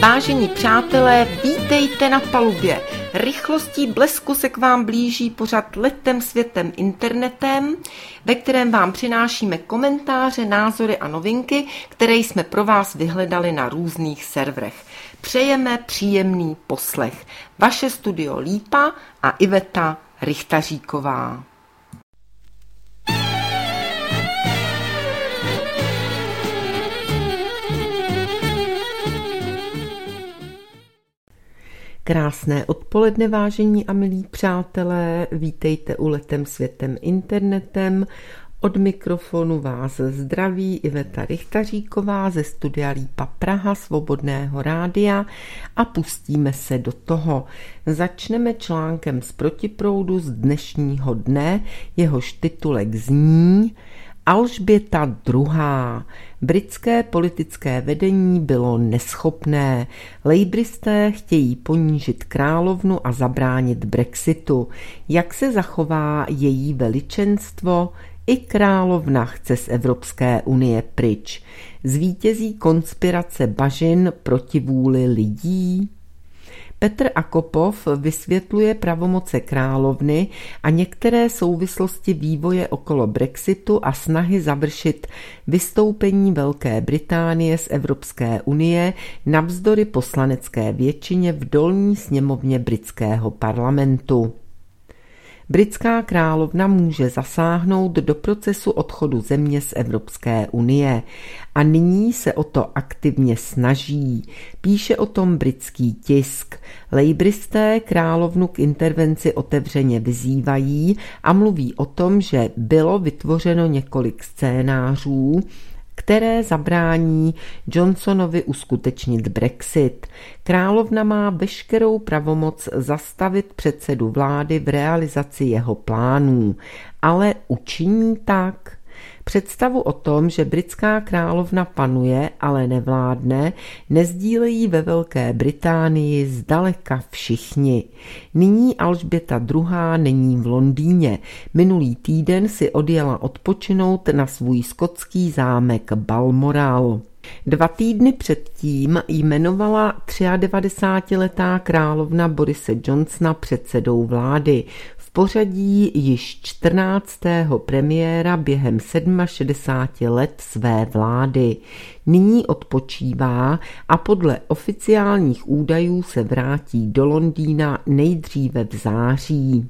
Vážení přátelé, vítejte na palubě. Rychlostí blesku se k vám blíží pořad Letem světem internetem, ve kterém vám přinášíme komentáře, názory a novinky, které jsme pro vás vyhledali na různých serverech. Přejeme příjemný poslech. Vaše studio Lípa a Iveta Rychtaříková. Krásné odpoledne, vážení a milí přátelé, vítejte u Letem světem internetem. Od mikrofonu vás zdraví Iveta Rychtaříková ze studia Lípa Praha, Svobodného rádia a pustíme se do toho. Začneme článkem z Protiproudu z dnešního dne, jehož titulek zní Alžběta II. Britské politické vedení bylo neschopné. Lejbristé chtějí ponížit královnu a zabránit Brexitu. Jak se zachová její veličenstvo? I královna chce z Evropské unie pryč. Zvítězí konspirace bažin proti vůli lidí? Petr Akopov vysvětluje pravomoce královny a některé souvislosti vývoje okolo Brexitu a snahy završit vystoupení Velké Británie z Evropské unie navzdory poslanecké většině v dolní sněmovně britského parlamentu. Britská královna může zasáhnout do procesu odchodu země z Evropské unie a nyní se o to aktivně snaží. Píše o tom britský tisk. Lejbristé královnu k intervenci otevřeně vyzývají a mluví o tom, že bylo vytvořeno několik scénářů, které zabrání Johnsonovi uskutečnit Brexit. Královna má veškerou pravomoc zastavit předsedu vlády v realizaci jeho plánů, ale učiní tak? Představu o tom, že britská královna panuje, ale nevládne, nezdílejí ve Velké Británii zdaleka všichni. Nyní Alžběta II. Není v Londýně. Minulý týden si odjela odpočinout na svůj skotský zámek Balmoral. 2 týdny předtím jmenovala 93letá královna Borise Johnsona předsedou vlády. V pořadí již 14. premiéra během 67 let své vlády. Nyní odpočívá a podle oficiálních údajů se vrátí do Londýna nejdříve v září.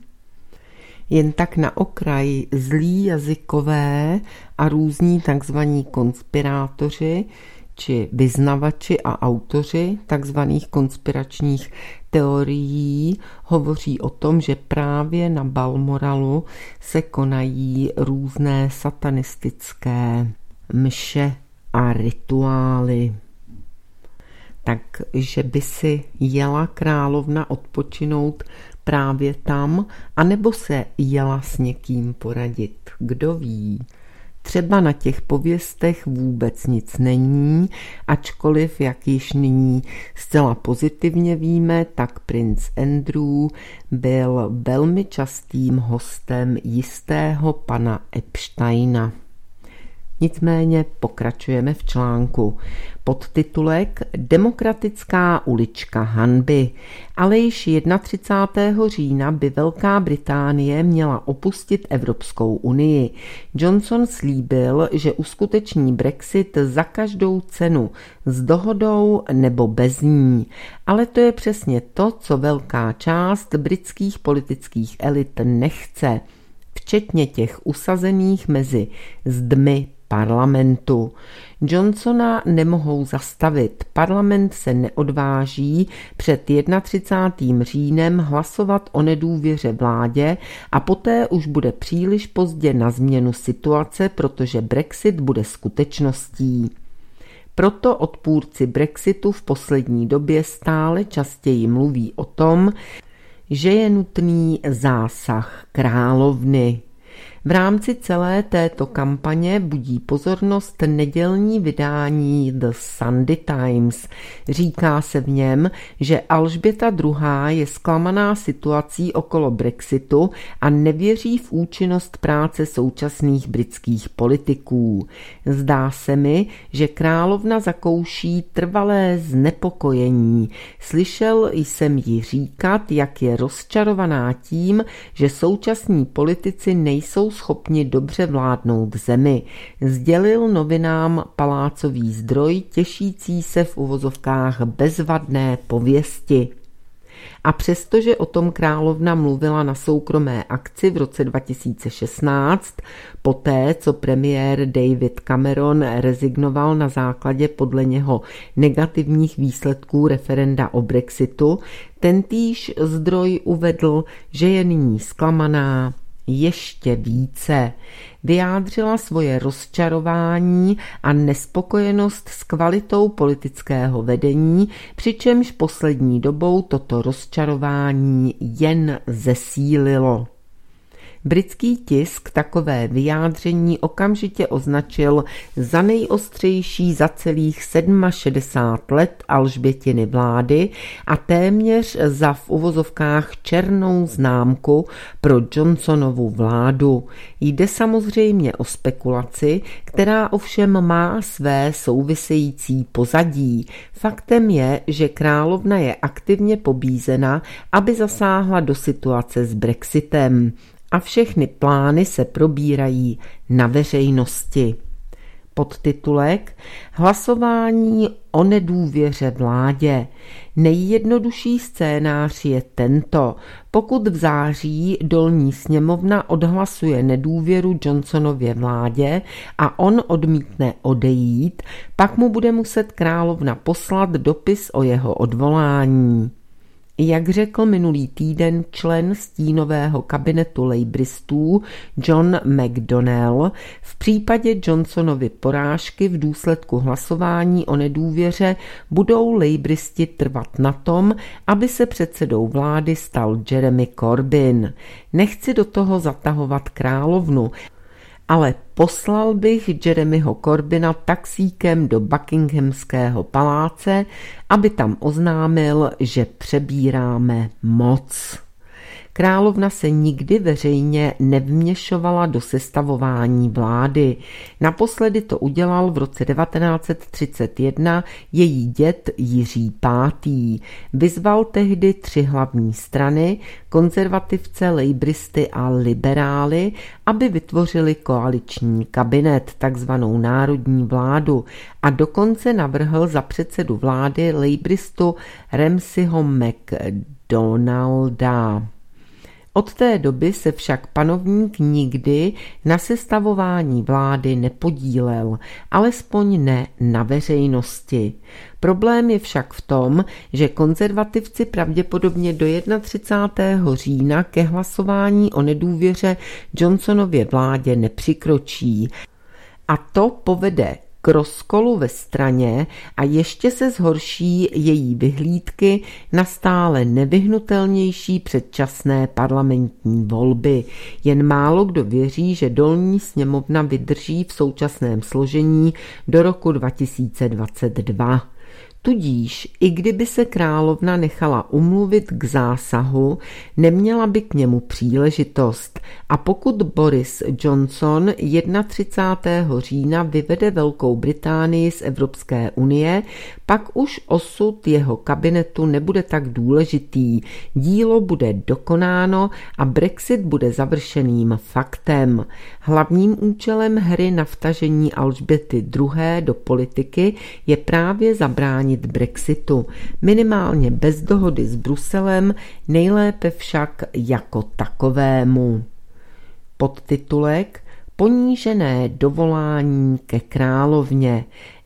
Jen tak na okraj zlí jazykové a různí takzvaní konspirátoři či vyznavači a autoři takzvaných konspiračních teorií hovoří o tom, že právě na Balmoralu se konají různé satanistické mše a rituály. Takže by si jela královna odpočinout právě tam, anebo se jela s někým poradit. Kdo ví? Třeba na těch pověstech vůbec nic není, ačkoliv, jak již nyní zcela pozitivně víme, tak princ Andrew byl velmi častým hostem jistého pana Epsteina. Nicméně pokračujeme v článku. Podtitulek Demokratická ulička hanby. Ale již 31. října by Velká Británie měla opustit Evropskou unii. Johnson slíbil, že uskuteční Brexit za každou cenu, s dohodou nebo bez ní. Ale to je přesně to, co velká část britských politických elit nechce, včetně těch usazených mezi zdmi parlamentu. Johnsona nemohou zastavit. Parlament se neodváží před 31. říjnem hlasovat o nedůvěře vládě a poté už bude příliš pozdě na změnu situace, protože Brexit bude skutečností. Proto odpůrci Brexitu v poslední době stále častěji mluví o tom, že je nutný zásah královny. V rámci celé této kampaně budí pozornost nedělní vydání The Sunday Times. Říká se v něm, že Alžběta II. Je zklamaná situací okolo Brexitu a nevěří v účinnost práce současných britských politiků. Zdá se mi, že královna zakouší trvalé znepokojení. Slyšel jsem ji říkat, jak je rozčarovaná tím, že současní politici nejsou schopni dobře vládnout zemi. Sdělil novinám palácový zdroj těšící se v uvozovkách bezvadné pověsti. A přestože o tom královna mluvila na soukromé akci v roce 2016, poté, co premiér David Cameron rezignoval na základě podle něho negativních výsledků referenda o Brexitu, tentýž zdroj uvedl, že je nyní zklamaná ještě více. Vyjádřila svoje rozčarování a nespokojenost s kvalitou politického vedení, přičemž poslední dobou toto rozčarování jen zesílilo. Britský tisk takové vyjádření okamžitě označil za nejostřejší za celých 67 let Alžbětiny vlády a téměř za v uvozovkách černou známku pro Johnsonovu vládu. Jde samozřejmě o spekulaci, která ovšem má své související pozadí. Faktem je, že královna je aktivně pobízena, aby zasáhla do situace s Brexitem. A všechny plány se probírají na veřejnosti. Podtitulek Hlasování o nedůvěře vládě. Nejjednodušší scénář je tento. Pokud v září dolní sněmovna odhlasuje nedůvěru Johnsonově vládě a on odmítne odejít, pak mu bude muset královna poslat dopis o jeho odvolání. Jak řekl minulý týden člen stínového kabinetu lejbristů John McDonnell, v případě Johnsonovy porážky v důsledku hlasování o nedůvěře budou lejbristi trvat na tom, aby se předsedou vlády stal Jeremy Corbyn. Nechci do toho zatahovat královnu, ale poslal bych Jeremyho Corbyna taxíkem do Buckinghamského paláce, aby tam oznámil, že přebíráme moc. Královna se nikdy veřejně nevměšovala do sestavování vlády. Naposledy to udělal v roce 1931 její děd Jiří V. Vyzval tehdy 3 hlavní strany, konzervativce, lejbristy a liberály, aby vytvořili koaliční kabinet, takzvanou národní vládu, a dokonce navrhl za předsedu vlády lejbristu Ramsayho MacDonalda. Od té doby se však panovník nikdy na sestavování vlády nepodílel, alespoň ne na veřejnosti. Problém je však v tom, že konzervativci pravděpodobně do 31. října ke hlasování o nedůvěře Johnsonově vládě nepřikročí. A to povede k rozkolu ve straně a ještě se zhorší její vyhlídky na stále nevyhnutelnější předčasné parlamentní volby. Jen málo kdo věří, že dolní sněmovna vydrží v současném složení do roku 2022. Tudíž, i kdyby se královna nechala umluvit k zásahu, neměla by k němu příležitost. A pokud Boris Johnson 31. října vyvede Velkou Británii z Evropské unie, pak už osud jeho kabinetu nebude tak důležitý. Dílo bude dokonáno a Brexit bude završeným faktem. Hlavním účelem hry na vtažení Alžběty II. Do politiky je právě zabránit Brexitu, minimálně bez dohody s Bruselem, nejlépe však jako takovému. Podtitulek Ponížené dovolání ke královně.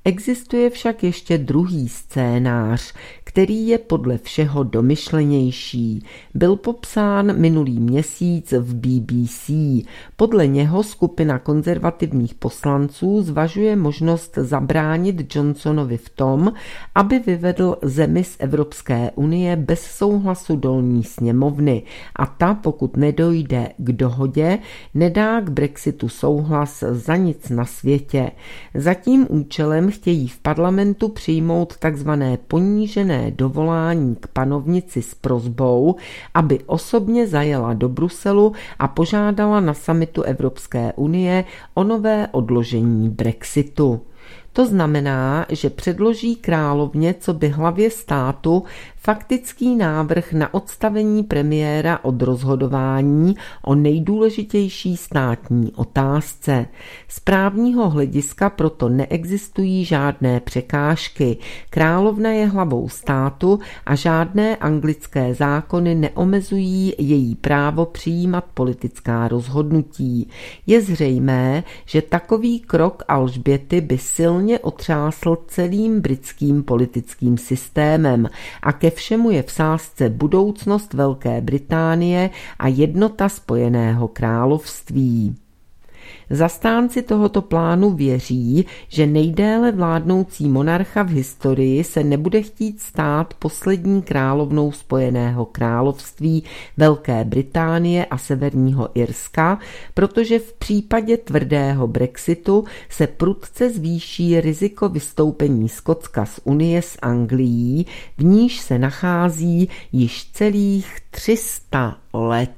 Existuje však ještě druhý scénář, který je podle všeho domyšlenější. Byl popsán minulý měsíc v BBC. Podle něho skupina konzervativních poslanců zvažuje možnost zabránit Johnsonovi v tom, aby vyvedl zemi z Evropské unie bez souhlasu dolní sněmovny a ta, pokud nedojde k dohodě, nedá k Brexitu souhlas za nic na světě. Za tím účelem chtějí v parlamentu přijmout takzvané ponížené dovolání k panovnici s prosbou, aby osobně zajela do Bruselu a požádala na summitu Evropské unie o nové odložení Brexitu. To znamená, že předloží královně coby hlavě státu faktický návrh na odstavení premiéra od rozhodování o nejdůležitější státní otázce. Z právního hlediska proto neexistují žádné překážky. Královna je hlavou státu a žádné anglické zákony neomezují její právo přijímat politická rozhodnutí. Je zřejmé, že takový krok Alžběty by silně otřásl celým britským politickým systémem a ke všemu je v sázce budoucnost Velké Británie a jednota Spojeného království. Zastánci tohoto plánu věří, že nejdéle vládnoucí monarcha v historii se nebude chtít stát poslední královnou Spojeného království Velké Británie a Severního Irska, protože v případě tvrdého Brexitu se prudce zvýší riziko vystoupení Skotska z Unie s Anglií, v níž se nachází již celých 300 let.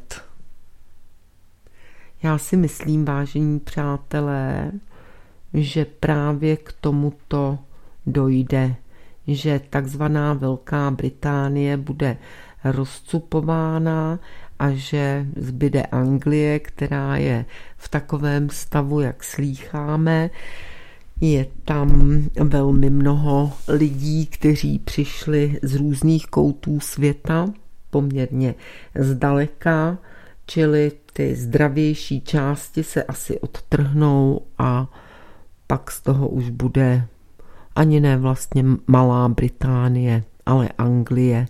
Já si myslím, vážení přátelé, že právě k tomuto dojde, že takzvaná Velká Británie bude rozcupována a že zbyde Anglie, která je v takovém stavu, jak slýcháme. Je tam velmi mnoho lidí, kteří přišli z různých koutů světa, poměrně zdaleka, čili ty zdravější části se asi odtrhnou a pak z toho už bude ani ne vlastně Malá Británie, ale Anglie.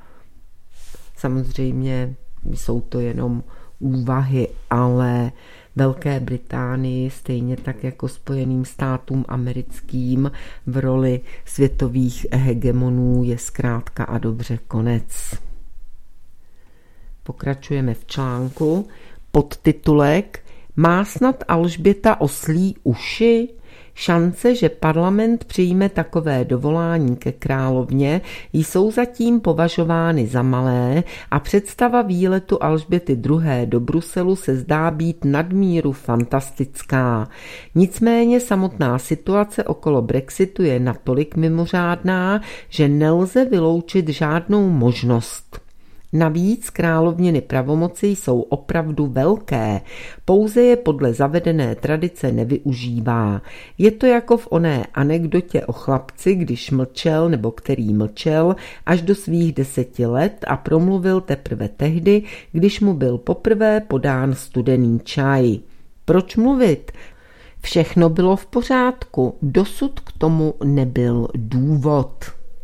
Samozřejmě jsou to jenom úvahy, ale Velké Británii, stejně tak jako Spojeným státům americkým, v roli světových hegemonů je zkrátka a dobře konec. Pokračujeme v článku. Podtitulek: Má snad Alžběta oslí uši? Šance, že parlament přijme takové dovolání ke královně, jsou zatím považovány za malé a představa výletu Alžběty II. Do Bruselu se zdá být nadmíru fantastická. Nicméně samotná situace okolo Brexitu je natolik mimořádná, že nelze vyloučit žádnou možnost. Navíc královniny pravomoci jsou opravdu velké, pouze je podle zavedené tradice nevyužívá. Je to jako v oné anekdotě o chlapci, když mlčel nebo který mlčel až do svých 10 let a promluvil teprve tehdy, když mu byl poprvé podán studený čaj. Proč mluvit? Všechno bylo v pořádku, dosud k tomu nebyl důvod.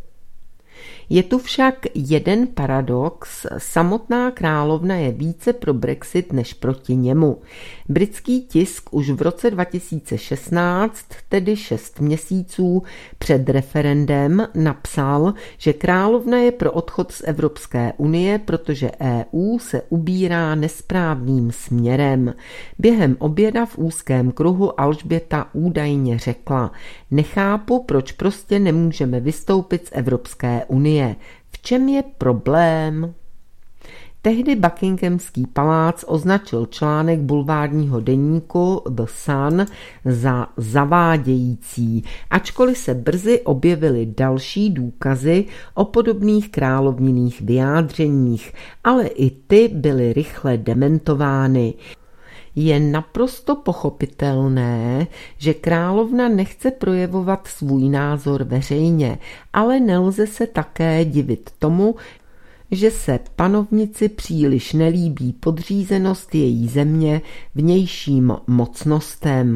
Je tu však jeden paradox, samotná královna je více pro Brexit než proti němu. Britský tisk už v roce 2016, tedy 6 měsíců před referendem, napsal, že královna je pro odchod z Evropské unie, protože EU se ubírá nesprávným směrem. Během oběda v úzkém kruhu Alžběta údajně řekla: nechápu, proč prostě nemůžeme vystoupit z Evropské unie. V čem je problém? Tehdy Buckinghamský palác označil článek bulvárního deníku The Sun za zavádějící, ačkoliv se brzy objevily další důkazy o podobných královninných vyjádřeních, ale i ty byly rychle dementovány. Je naprosto pochopitelné, že královna nechce projevovat svůj názor veřejně, ale nelze se také divit tomu, že se panovnici příliš nelíbí podřízenost její země vnějším mocnostem.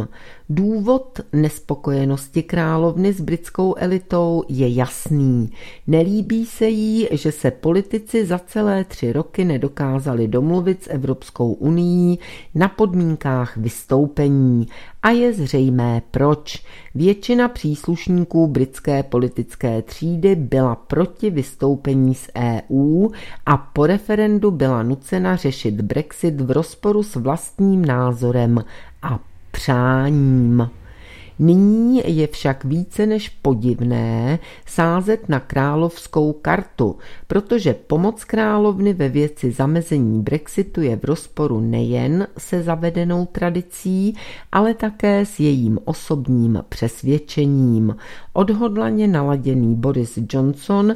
Důvod nespokojenosti královny s britskou elitou je jasný. Nelíbí se jí, že se politici za celé 3 roky nedokázali domluvit s Evropskou unií na podmínkách vystoupení. A je zřejmé proč. Většina příslušníků britské politické třídy byla proti vystoupení z EU a po referendu byla nucena řešit Brexit v rozporu s vlastním názorem a přáním. Nyní je však více než podivné sázet na královskou kartu, protože pomoc královny ve věci zamezení Brexitu je v rozporu nejen se zavedenou tradicí, ale také s jejím osobním přesvědčením. Odhodlaně naladěný Boris Johnson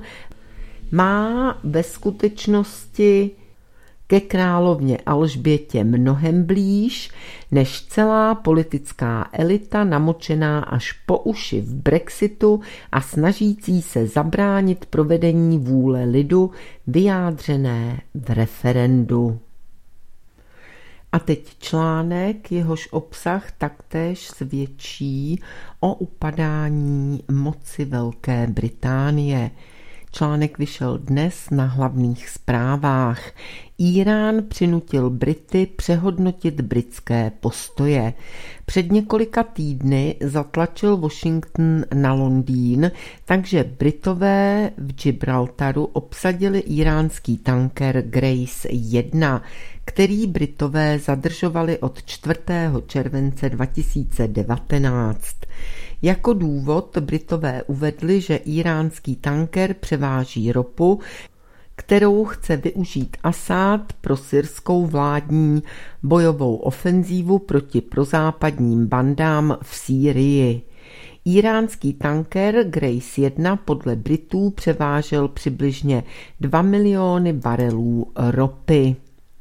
má ve skutečnosti ke královně Alžbětě mnohem blíž než celá politická elita namočená až po uši v Brexitu a snažící se zabránit provedení vůle lidu vyjádřené v referendu. A teď článek, jehož obsah taktéž svědčí o upadání moci Velké Británie. Článek vyšel dnes na hlavních zprávách. Írán přinutil Brity přehodnotit britské postoje. Před několika týdny zatlačil Washington na Londýn, takže Britové v Gibraltaru obsadili íránský tanker Grace 1, který Britové zadržovali od 4. července 2019. Jako důvod Britové uvedli, že íránský tanker převáží ropu, kterou chce využít Asad pro syrskou vládní bojovou ofenzívu proti prozápadním bandám v Sýrii. Íránský tanker Grace 1 podle Britů převážel přibližně 2 miliony barelů ropy.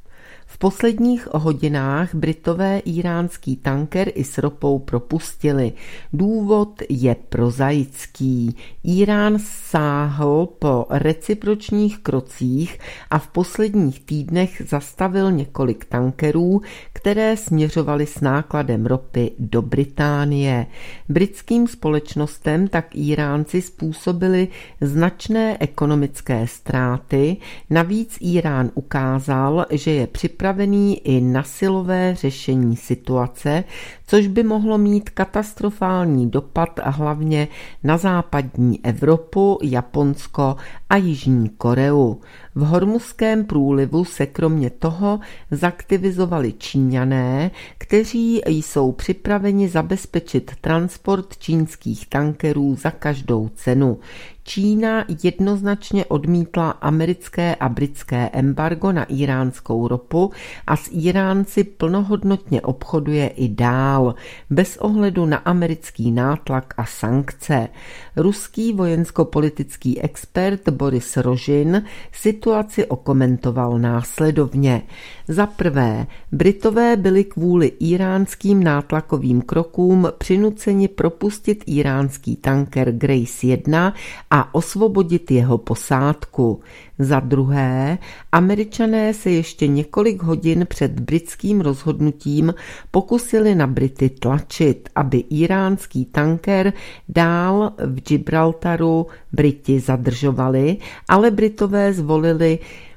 V posledních hodinách Britové íránský tanker i s ropou propustili. Důvod je prozaický. Írán sáhl po recipročních krocích a v posledních týdnech zastavil několik tankerů, které směřovaly s nákladem ropy do Británie. Britským společnostem tak Íránci způsobili značné ekonomické ztráty. Navíc Írán ukázal, že je připravený i na silové řešení situace, což by mohlo mít katastrofální dopad hlavně na západní Evropu, Japonsko a Jižní Koreu. V Hormuzském průlivu se kromě toho zaktivizovali Číňané, kteří jsou připraveni zabezpečit transport čínských tankerů za každou cenu. Čína jednoznačně odmítla americké a britské embargo na íránskou ropu a s Íránci plnohodnotně obchoduje i dál, bez ohledu na americký nátlak a sankce. Ruský vojensko-politický expert Boris Rožin situaci okomentoval následovně. Za prvé, Britové byli kvůli íránským nátlakovým krokům přinuceni propustit íránský tanker Grace 1 a osvobodit jeho posádku. Za druhé, Američané se ještě několik hodin před britským rozhodnutím pokusili na Brity tlačit, aby íránský tanker dál v Gibraltaru Briti zadržovali, ale Britové zvolili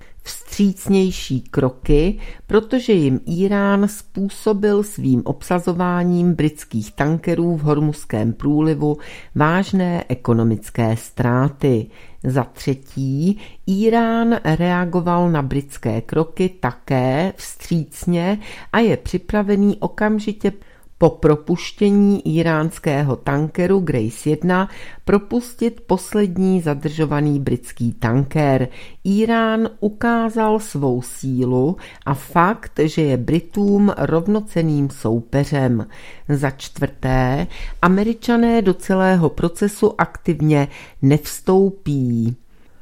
vstřícnější kroky, protože jim Írán způsobil svým obsazováním britských tankerů v Hormuzském průlivu vážné ekonomické ztráty. Za třetí, Írán reagoval na britské kroky také vstřícně a je připravený okamžitě po propuštění íránského tankeru Grace 1 propustit poslední zadržovaný britský tanker. Írán ukázal svou sílu a fakt, že je Britům rovnocenným soupeřem. Za čtvrté, Američané do celého procesu aktivně nevstoupí.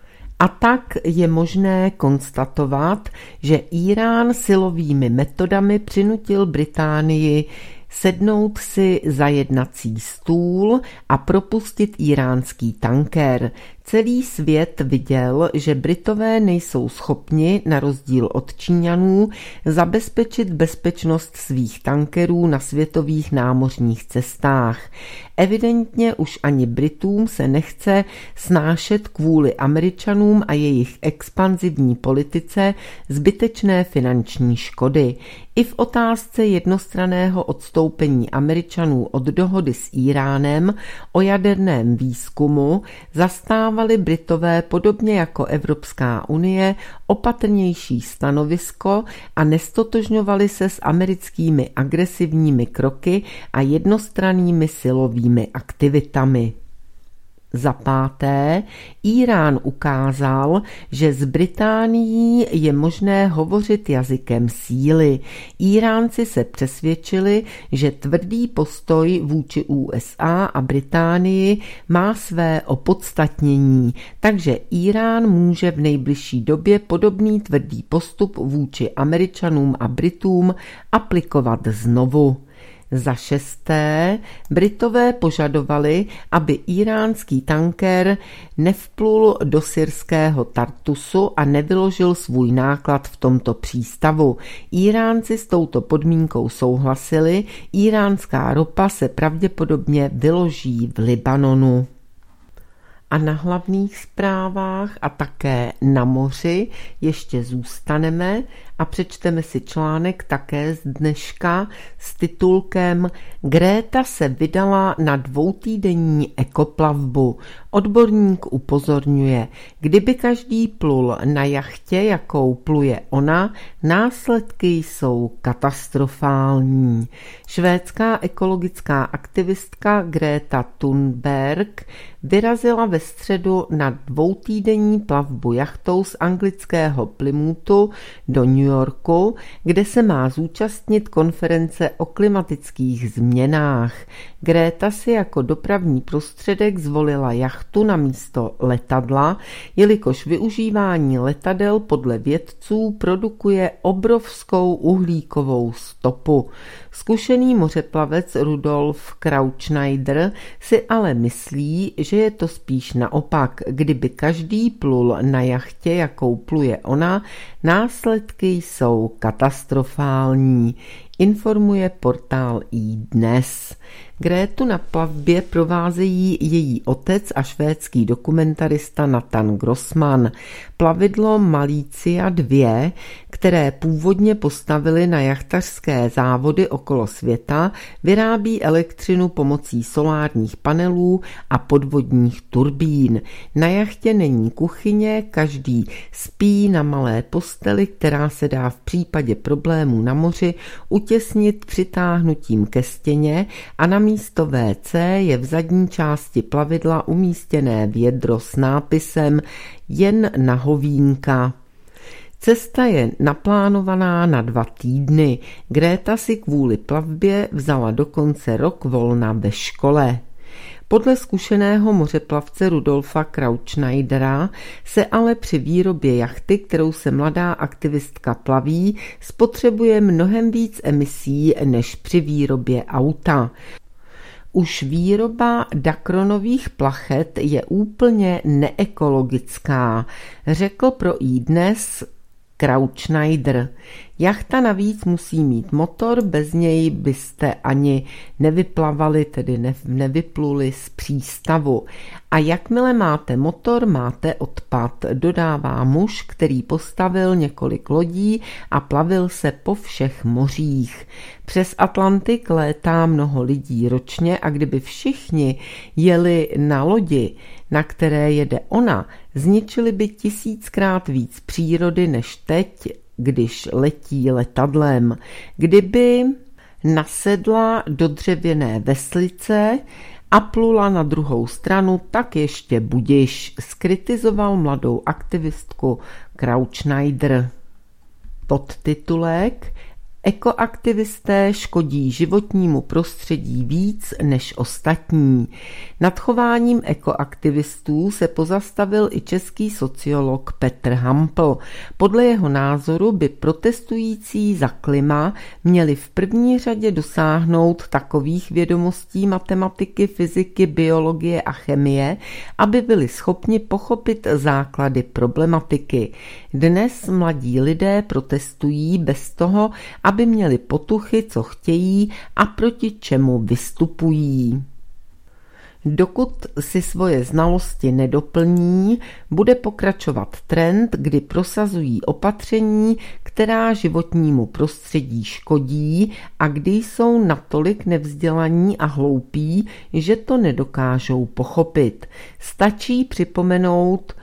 A tak je možné konstatovat, že Írán silovými metodami přinutil Británii sednout si za jednací stůl a propustit íránský tanker. Celý svět viděl, že Britové nejsou schopni, na rozdíl od Číňanů, zabezpečit bezpečnost svých tankerů na světových námořních cestách. Evidentně už ani Britům se nechce snášet kvůli Američanům a jejich expanzivní politice zbytečné finanční škody. I v otázce jednostranného odstoupení Američanů od dohody s Íránem o jaderném výzkumu zastávali Britové podobně jako Evropská unie opatrnější stanovisko a nestotožňovali se s americkými agresivními kroky a jednostrannými silovými aktivitami. Za páté, Írán ukázal, že s Británií je možné hovořit jazykem síly. Íránci se přesvědčili, že tvrdý postoj vůči USA a Británii má své opodstatnění, takže Írán může v nejbližší době podobný tvrdý postup vůči Američanům a Britům aplikovat znovu. Za šesté, Britové požadovali, aby íránský tanker nevplul do syrského Tartusu a nevyložil svůj náklad v tomto přístavu. Íránci s touto podmínkou souhlasili, íránská ropa se pravděpodobně vyloží v Libanonu. A na hlavních zprávách a také na moři ještě zůstaneme a přečteme si článek také z dneška s titulkem Greta se vydala na 2týdenní ekoplavbu. Odborník upozorňuje, kdyby každý plul na jachtě, jakou pluje ona, následky jsou katastrofální. Švédská ekologická aktivistka Greta Thunberg vyrazila ve středu na 2týdenní plavbu jachtou z anglického Plymouthu do New Yorku, kde se má zúčastnit konference o klimatických změnách. Greta si jako dopravní prostředek zvolila jachtu na místo letadla, jelikož využívání letadel podle vědců produkuje obrovskou uhlíkovou stopu. Zkušený mořeplavec Rudolf Krautschneider si ale myslí, že je to spíš naopak. Kdyby každý plul na jachtě, jakou pluje ona, následky jsou katastrofální, informuje portál iDnes. Grétu na plavbě provázejí její otec a švédský dokumentarista Nathan Grossman. Plavidlo Malicia 2, které původně postavili na jachtařské závody okolo světa, vyrábí elektřinu pomocí solárních panelů a podvodních turbín. Na jachtě není kuchyně, každý spí na malé posteli, která se dá v případě problémů na moři utěsnit přitáhnutím ke stěně a na místo WC je v zadní části plavidla umístěné vědro s nápisem jen na hovínka. Cesta je naplánovaná na 2 týdny. Greta si kvůli plavbě vzala dokonce rok volna ve škole. Podle zkušeného mořeplavce Rudolfa Krautschneidera se ale při výrobě jachty, kterou se mladá aktivistka plaví, spotřebuje mnohem víc emisí než při výrobě auta. Už výroba dakronových plachet je úplně neekologická, řekl pro iDnes Krautschneider. Jachta navíc musí mít motor, bez něj byste ani nevyplavali, tedy nevypluli z přístavu. A jakmile máte motor, máte odpad, dodává muž, který postavil několik lodí a plavil se po všech mořích. Přes Atlantik létá mnoho lidí ročně a kdyby všichni jeli na lodi, na které jede ona, zničili by 1000krát víc přírody než teď, když letí letadlem. Kdyby nasedla do dřevěné veslice a plula na druhou stranu, tak ještě budiš, zkritizoval mladou aktivistku Krautschneider. Podtitulek Ekoaktivisté škodí životnímu prostředí víc než ostatní. Nad chováním ekoaktivistů se pozastavil i český sociolog Petr Hampl. Podle jeho názoru by protestující za klima měli v první řadě dosáhnout takových vědomostí matematiky, fyziky, biologie a chemie, aby byli schopni pochopit základy problematiky. Dnes mladí lidé protestují bez toho, aby měli potuchy, co chtějí a proti čemu vystupují. Dokud si svoje znalosti nedoplní, bude pokračovat trend, kdy prosazují opatření, která životnímu prostředí škodí a kdy jsou natolik nevzdělaní a hloupí, že to nedokážou pochopit. Stačí připomenout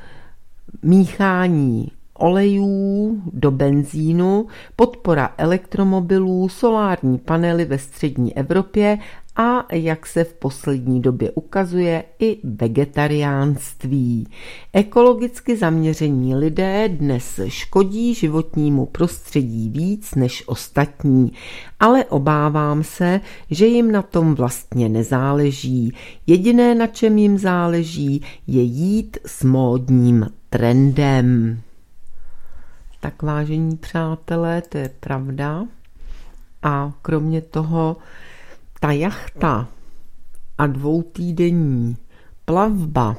míchání olejů do benzínu, podpora elektromobilů, solární panely ve střední Evropě a, jak se v poslední době ukazuje, i vegetariánství. Ekologicky zaměření lidé dnes škodí životnímu prostředí víc než ostatní, ale obávám se, že jim na tom vlastně nezáleží. Jediné, na čem jim záleží, je jít s módním trendem. Tak vážení přátelé, to je pravda. A kromě toho ta jachta a 2týdenní plavba,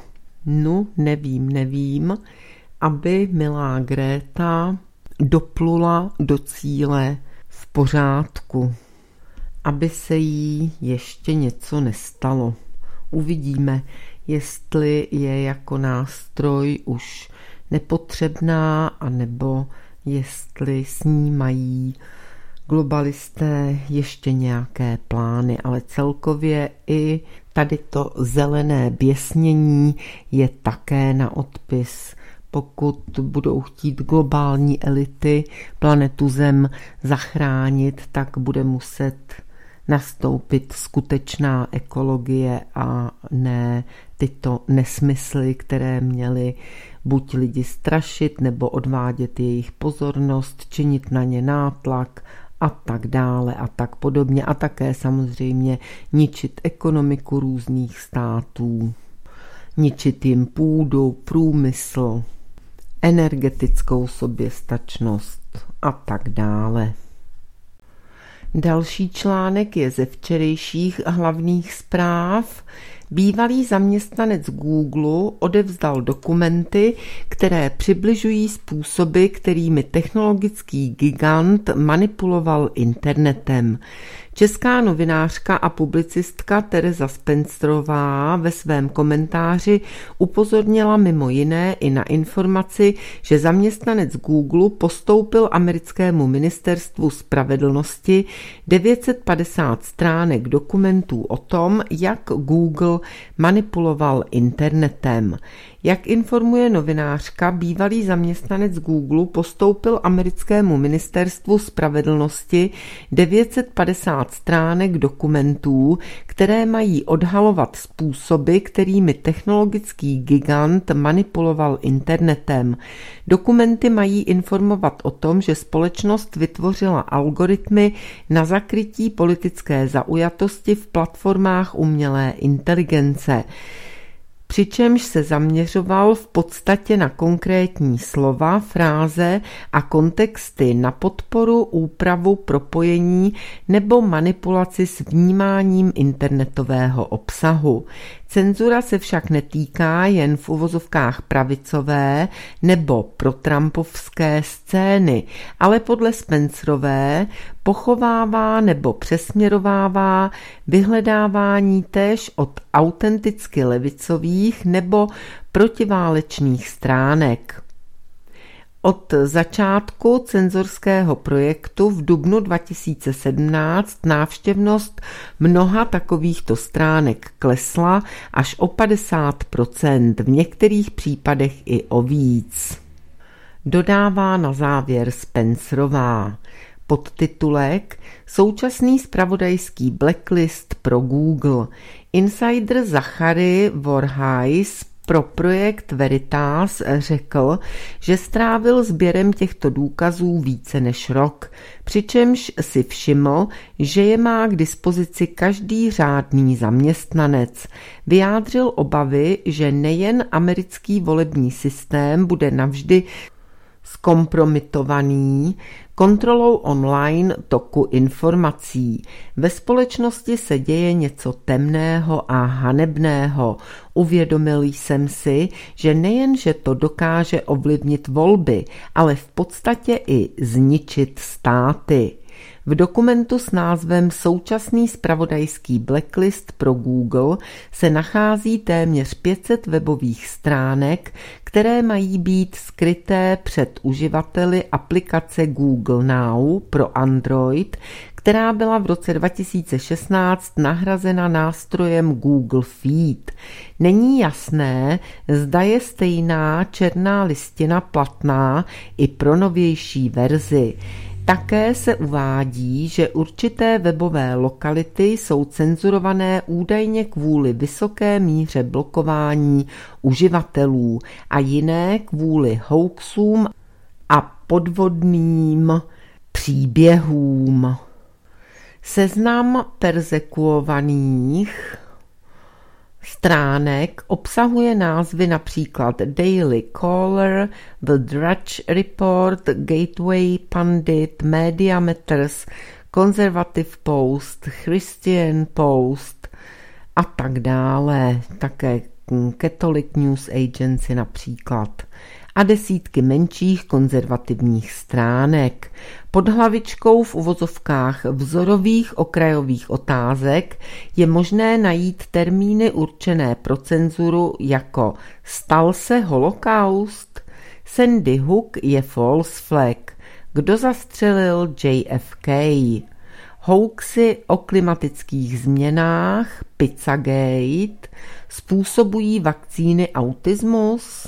nevím, aby milá Gréta doplula do cíle v pořádku, aby se jí ještě něco nestalo. Uvidíme, jestli je jako nástroj už nepotřebná, anebo jestli s ní mají globalisté ještě nějaké plány, ale celkově i tady to zelené běsnění je také na odpis. Pokud budou chtít globální elity planetu Zem zachránit, tak bude muset nastoupit skutečná ekologie a ne tyto nesmysly, které měly buď lidi strašit nebo odvádět jejich pozornost, činit na ně nátlak a tak dále a tak podobně a také samozřejmě ničit ekonomiku různých států, ničit jim půdu, průmysl, energetickou soběstačnost a tak dále. Další článek je ze včerejších hlavních zpráv. Bývalý zaměstnanec Google odevzdal dokumenty, které přibližují způsoby, kterými technologický gigant manipuloval internetem. Česká novinářka a publicistka Tereza Spencerová ve svém komentáři upozornila mimo jiné i na informaci, že zaměstnanec Google postoupil americkému ministerstvu spravedlnosti 950 stránek dokumentů o tom, jak Google manipuloval internetem. Jak informuje novinářka, bývalý zaměstnanec Google postoupil americkému ministerstvu spravedlnosti 950 stránek dokumentů, které mají odhalovat způsoby, kterými technologický gigant manipuloval internetem. Dokumenty mají informovat o tom, že společnost vytvořila algoritmy na zakrytí politické zaujatosti v platformách umělé inteligence, přičemž se zaměřoval v podstatě na konkrétní slova, fráze a kontexty na podporu, úpravu, propojení nebo manipulaci s vnímáním internetového obsahu. Cenzura se však netýká jen v uvozovkách pravicové nebo protrampovské scény, ale podle Spencerové pochovává nebo přesměrovává vyhledávání též od autenticky levicových nebo protiválečných stránek. Od začátku cenzorského projektu v dubnu 2017 návštěvnost mnoha takovýchto stránek klesla až o 50%, v některých případech i o víc. Dodává na závěr Spencerová. Podtitulek Současný zpravodajský blacklist pro Google. Insider Zachary Vorhajs pro projekt Veritas řekl, že strávil sběrem těchto důkazů více než rok, přičemž si všiml, že je má k dispozici každý řádný zaměstnanec. Vyjádřil obavy, že nejen americký volební systém bude navždy zkompromitovaný kontrolou online toku informací. Ve společnosti se děje něco temného a hanebného. Uvědomil jsem si, že nejenže to dokáže ovlivnit volby, ale v podstatě i zničit státy. V dokumentu s názvem Současný zpravodajský blacklist pro Google se nachází téměř 500 webových stránek, které mají být skryté před uživateli aplikace Google Now pro Android, která byla v roce 2016 nahrazena nástrojem Google Feed. Není jasné, zda je stejná černá listina platná i pro novější verzi. Také se uvádí, že určité webové lokality jsou cenzurované údajně kvůli vysoké míře blokování uživatelů a jiné kvůli hoaxům a podvodným příběhům. Seznam perzekuovaných stránek obsahuje názvy například Daily Caller, The Drudge Report, Gateway Pundit, Media Matters, Conservative Post, Christian Post a tak dále, také Catholic News Agency například, a desítky menších konzervativních stránek. Pod hlavičkou v uvozovkách vzorových okrajových otázek je možné najít termíny určené pro cenzuru jako stal se holokaust, Sandy Hook je false flag, kdo zastřelil JFK, hoaxy o klimatických změnách, Pizzagate, způsobují vakcíny autismus.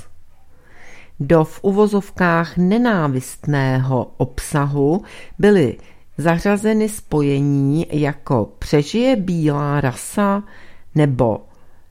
Do v uvozovkách nenávistného obsahu byly zařazeny spojení jako přežije bílá rasa nebo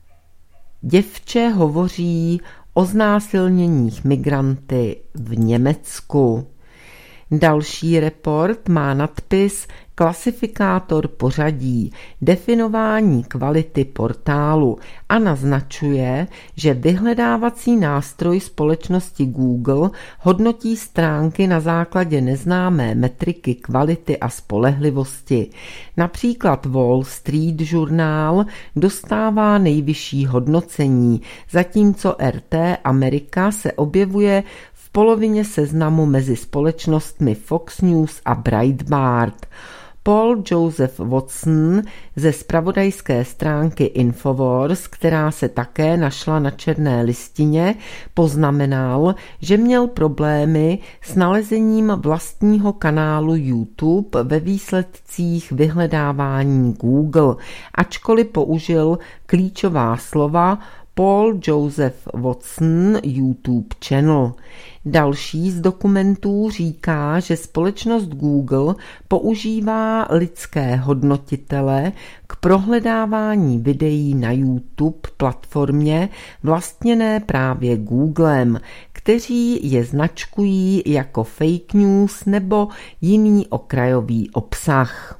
děvče hovoří o znásilněních migranty v Německu. Další report má nadpis Klasifikátor pořadí, definování kvality portálu a naznačuje, že vyhledávací nástroj společnosti Google hodnotí stránky na základě neznámé metriky kvality a spolehlivosti. Například Wall Street Journal dostává nejvyšší hodnocení, zatímco RT Amerika se objevuje v polovině seznamu mezi společnostmi Fox News a Breitbart. Paul Joseph Watson ze zpravodajské stránky Infowars, která se také našla na černé listině, poznamenal, že měl problémy s nalezením vlastního kanálu YouTube ve výsledcích vyhledávání Google, ačkoliv použil klíčová slova Paul Joseph Watson YouTube channel. Další z dokumentů říká, že společnost Google používá lidské hodnotitele k prohledávání videí na YouTube platformě vlastněné právě Googlem, kteří je značkují jako fake news nebo jiný okrajový obsah.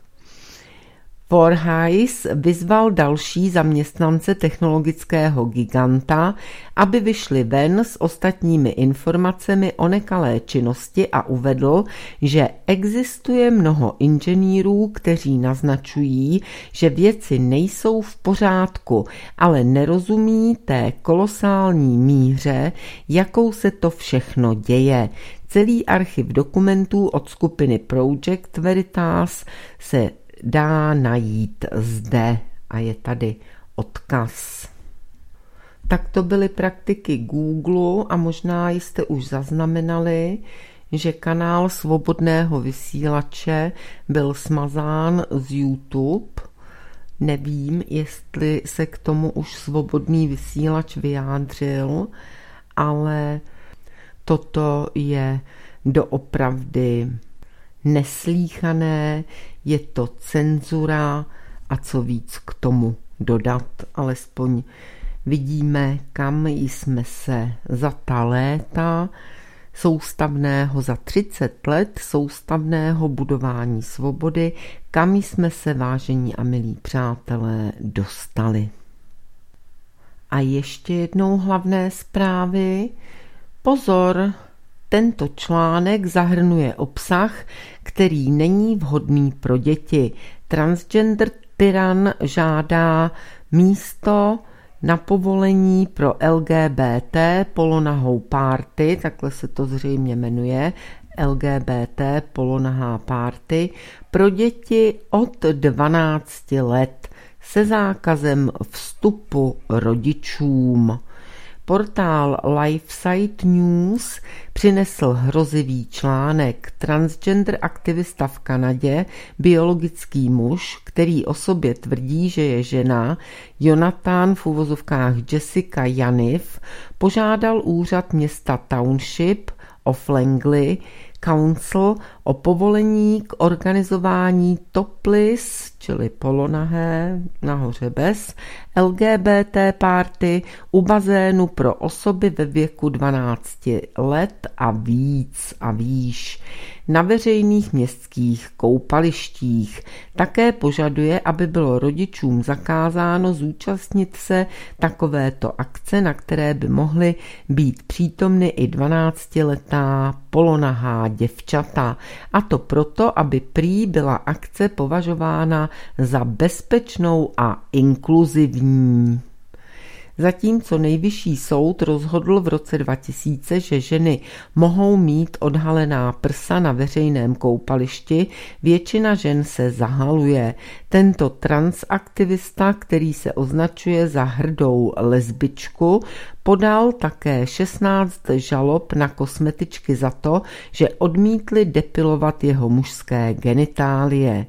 Voorhees vyzval další zaměstnance technologického giganta, aby vyšli ven s ostatními informacemi o nekalé činnosti a uvedl, že existuje mnoho inženýrů, kteří naznačují, že věci nejsou v pořádku, ale nerozumí té kolosální míře, jakou se to všechno děje. Celý archiv dokumentů od skupiny Project Veritas se dá najít zde a je tady odkaz. Tak to byly praktiky Google a možná jste už zaznamenali, že kanál Svobodného vysílače byl smazán z YouTube. Nevím, jestli se k tomu už Svobodný vysílač vyjádřil, ale toto je doopravdy neslýchané, je to cenzura a co víc k tomu dodat, alespoň vidíme, kam jsme se za ta léta soustavného, za 30 let soustavného budování svobody, kam jsme se, vážení a milí přátelé, dostali. A ještě jednou hlavné zprávy. Pozor, tento článek zahrnuje obsah, který není vhodný pro děti. Transgender tyran žádá místo na povolení pro LGBT polonahou party, takhle se to zřejmě jmenuje, LGBT polonahá party, pro děti od 12 let se zákazem vstupu rodičům. Portál LifeSite News přinesl hrozivý článek. Transgender aktivista v Kanadě, biologický muž, který o sobě tvrdí, že je žena, Jonathan v uvozovkách Jessica Yaniv, požádal úřad města Township of Langley Council o povolení k organizování topless, čili polonahé, nahoře bez, LGBT party u bazénu pro osoby ve věku 12 let a víc a výš na veřejných městských koupalištích. Také požaduje, aby bylo rodičům zakázáno zúčastnit se takovéto akce, na které by mohly být přítomny i 12letá polonahá děvčata. A to proto, aby prý byla akce považována za bezpečnou a inkluzivní. Zatímco nejvyšší soud rozhodl v roce 2000, že ženy mohou mít odhalená prsa na veřejném koupališti, většina žen se zahaluje. Tento transaktivista, který se označuje za hrdou lesbičku, podal také 16 žalob na kosmetičky za to, že odmítly depilovat jeho mužské genitálie.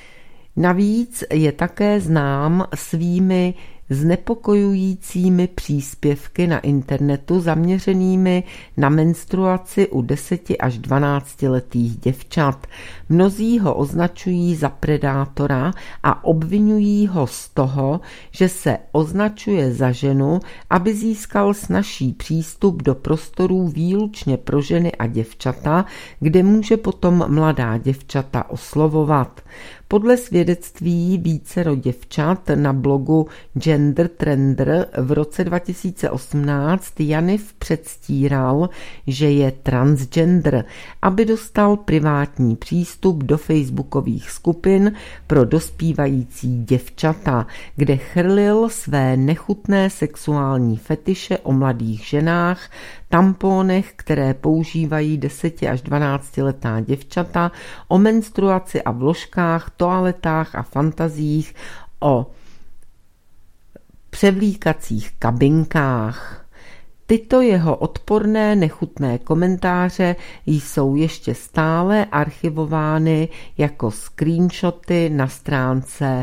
Navíc je také znám svými znepokojujícími příspěvky na internetu zaměřenými na menstruaci u 10 až 12 letých děvčat. Mnozí ho označují za predátora a obvinují ho z toho, že se označuje za ženu, aby získal snazší přístup do prostorů výlučně pro ženy a děvčata, kde může potom mladá děvčata oslovovat. Podle svědectví vícero děvčat na blogu Gender Trender v roce 2018 Yaniv předstíral, že je transgender, aby dostal privátní přístup do facebookových skupin pro dospívající děvčata, kde chrlil své nechutné sexuální fetiše o mladých ženách, tamponech, které používají 10 až 12 letá děvčata, o menstruaci a vložkách, toaletách a fantazích, o převlíkacích kabinkách. Tyto jeho odporné, nechutné komentáře jsou ještě stále archivovány jako screenshoty na stránce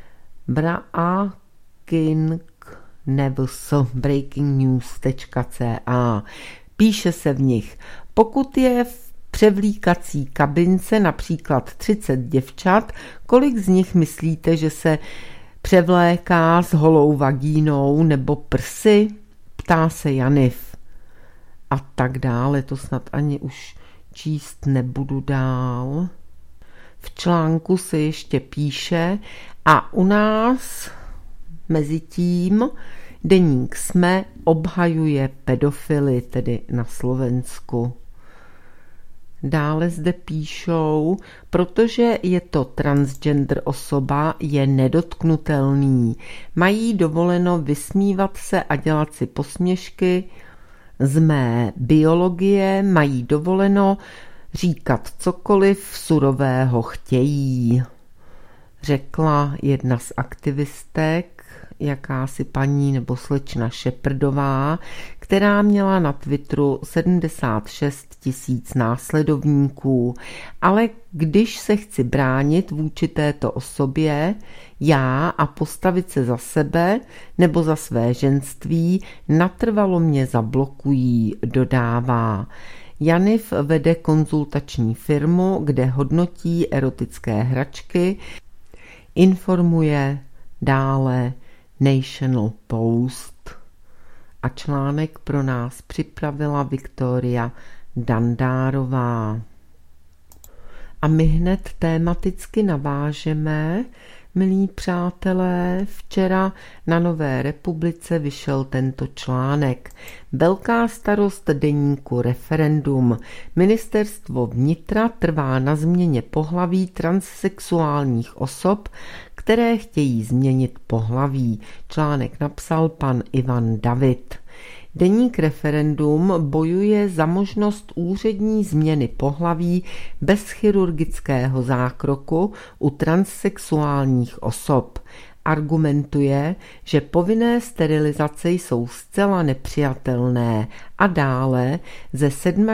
breakingnews.ca. Píše se v nich, pokud je v převlíkací kabince například 30 děvčat, kolik z nich myslíte, že se převléká s holou vagínou nebo prsy? Ptá se Yaniv. A tak dále, to snad ani už číst nebudu dál. V článku se ještě píše a u nás mezitím deník SME obhajuje pedofily, tedy na Slovensku. Dále zde píšou, protože je to transgender osoba, je nedotknutelný. Mají dovoleno vysmívat se a dělat si posměšky z mé biologie, mají dovoleno říkat cokoliv surového chtějí, řekla jedna z aktivistek, jakási paní nebo slečna Šeprdová, která měla na Twitteru 76 000 následovníků. Ale když se chci bránit vůči této osobě, já a postavit se za sebe nebo za své ženství, natrvalo mě zablokují, dodává. Yaniv vede konzultační firmu, kde hodnotí erotické hračky, informuje dále National Post. a článek pro nás připravila Viktoria Dandárová. A my hned tématicky navážeme, milí přátelé, včera na Nové republice vyšel tento článek. Velká starost deníku Referendum. Ministerstvo vnitra trvá na změně pohlaví transsexuálních osob, které chtějí změnit pohlaví. Článek napsal pan Ivan David. Deník Referendum bojuje za možnost úřední změny pohlaví bez chirurgického zákroku u transsexuálních osob. Argumentuje, že povinné sterilizace jsou zcela nepřijatelné a dále ze